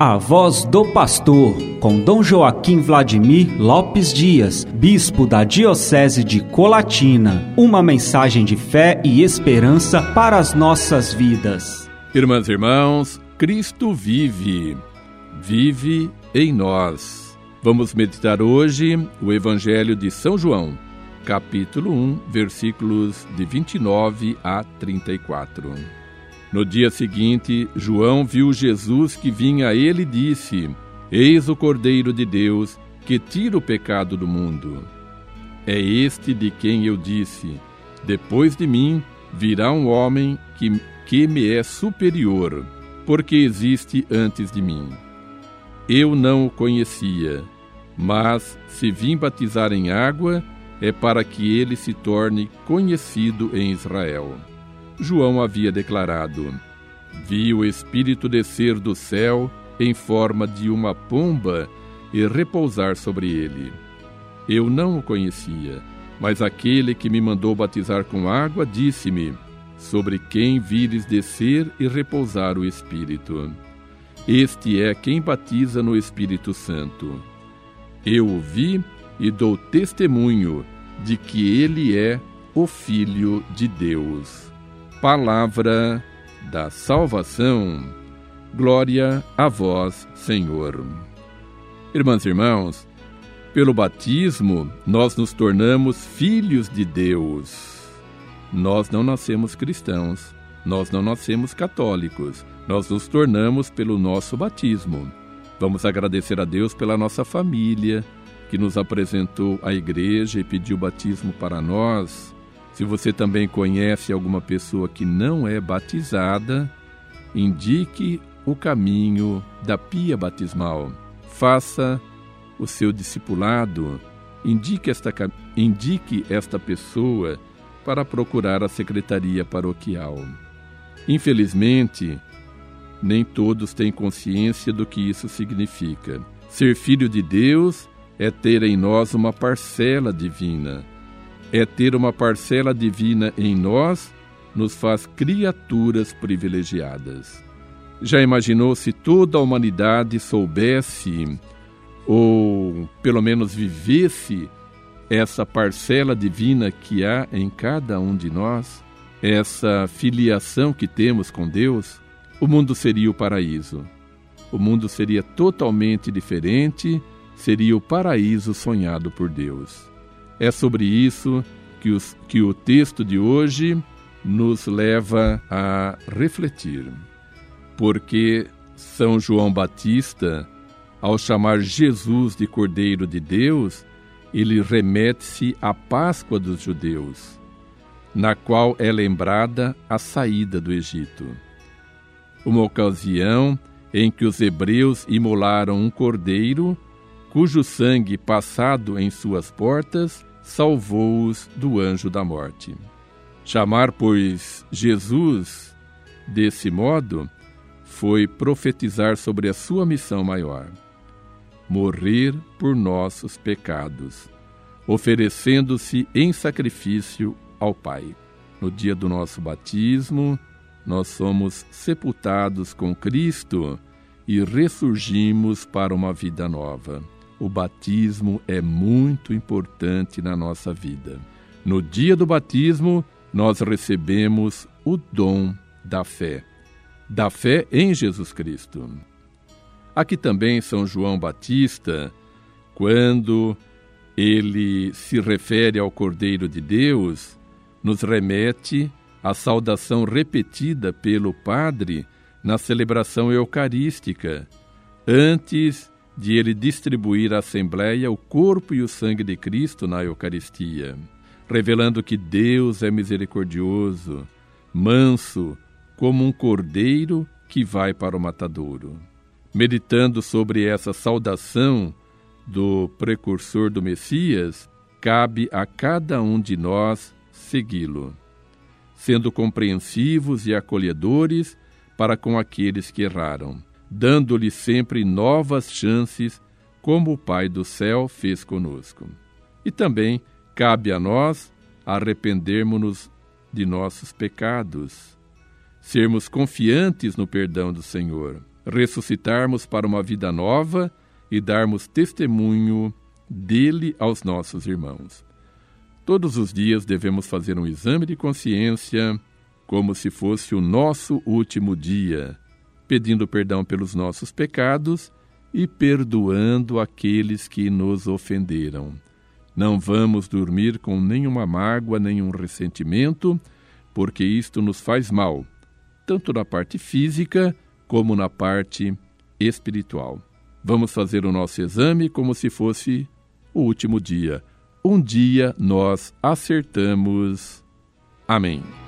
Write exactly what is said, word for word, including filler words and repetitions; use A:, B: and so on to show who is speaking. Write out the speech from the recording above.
A: A Voz do Pastor, com Dom Joaquim Vladimir Lopes Dias, bispo da Diocese de Colatina. Uma mensagem de fé e esperança para as nossas vidas.
B: Irmãs e irmãos, Cristo vive, vive em nós. Vamos meditar hoje o Evangelho de São João, capítulo um, versículos de vinte e nove a trinta e quatro. No dia seguinte, João viu Jesus que vinha a ele e disse: Eis o Cordeiro de Deus, que tira o pecado do mundo. É este de quem eu disse: Depois de mim virá um homem que, que me é superior, porque existe antes de mim. Eu não o conhecia, mas se vim batizar em água, é para que ele se torne conhecido em Israel. João havia declarado: Vi o Espírito descer do céu em forma de uma pomba e repousar sobre ele. Eu não o conhecia, mas aquele que me mandou batizar com água disse-me: Sobre quem vires descer e repousar o Espírito. Este é quem batiza no Espírito Santo. Eu o vi e dou testemunho de que ele é o Filho de Deus. Palavra da salvação. Glória a vós, Senhor. Irmãs e irmãos, pelo batismo nós nos tornamos filhos de Deus. Nós não nascemos cristãos, nós não nascemos católicos, nós nos tornamos pelo nosso batismo. Vamos agradecer a Deus pela nossa família, que nos apresentou à igreja e pediu batismo para nós. Se você também conhece alguma pessoa que não é batizada, indique o caminho da pia batismal. Faça o seu discipulado, indique esta, indique esta pessoa para procurar a secretaria paroquial. Infelizmente, nem todos têm consciência do que isso significa. Ser filho de Deus é ter em nós uma parcela divina. É ter uma parcela divina em nós, nos faz criaturas privilegiadas. Já imaginou se toda a humanidade soubesse, ou pelo menos vivesse, essa parcela divina que há em cada um de nós? Essa filiação que temos com Deus? O mundo seria o paraíso. O mundo seria totalmente diferente, seria o paraíso sonhado por Deus. É sobre isso que, os, que o texto de hoje nos leva a refletir. Porque São João Batista, ao chamar Jesus de Cordeiro de Deus, ele remete-se à Páscoa dos judeus, na qual é lembrada a saída do Egito. Uma ocasião em que os hebreus imolaram um cordeiro, cujo sangue passado em suas portas salvou-os do anjo da morte. Chamar, pois, Jesus desse modo foi profetizar sobre a sua missão maior: morrer por nossos pecados, oferecendo-se em sacrifício ao Pai. No dia do nosso batismo, nós somos sepultados com Cristo e ressurgimos para uma vida nova. O batismo é muito importante na nossa vida. No dia do batismo, nós recebemos o dom da fé, da fé em Jesus Cristo. Aqui também São João Batista, quando ele se refere ao Cordeiro de Deus, nos remete à saudação repetida pelo Padre na celebração eucarística, antes de ele distribuir à Assembleia o corpo e o sangue de Cristo na Eucaristia, revelando que Deus é misericordioso, manso, como um cordeiro que vai para o matadouro. Meditando sobre essa saudação do precursor do Messias, cabe a cada um de nós segui-lo, sendo compreensivos e acolhedores para com aqueles que erraram, dando-lhe sempre novas chances, como o Pai do céu fez conosco. E também cabe a nós arrependermos-nos de nossos pecados, sermos confiantes no perdão do Senhor, ressuscitarmos para uma vida nova e darmos testemunho dele aos nossos irmãos. Todos os dias devemos fazer um exame de consciência, como se fosse o nosso último dia, pedindo perdão pelos nossos pecados e perdoando aqueles que nos ofenderam. Não vamos dormir com nenhuma mágoa, nenhum ressentimento, porque isto nos faz mal, tanto na parte física como na parte espiritual. Vamos fazer o nosso exame como se fosse o último dia. Um dia nós acertamos. Amém.